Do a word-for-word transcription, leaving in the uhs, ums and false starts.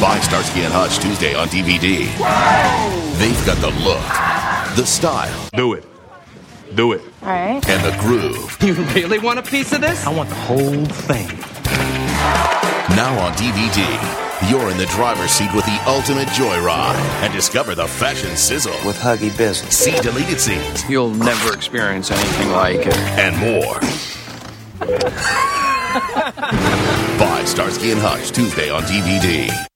Buy Starsky and Hutch Tuesday on D V D. They've got the look, the style. Do it. Do it. All right. And the groove. You really want a piece of this? I want the whole thing. Now on D V D, you're in the driver's seat with the ultimate joyride and discover the fashion sizzle with Huggy Bizzle. See deleted scenes. You'll never experience anything like it. And more. Buy Starsky and Hutch Tuesday on D V D.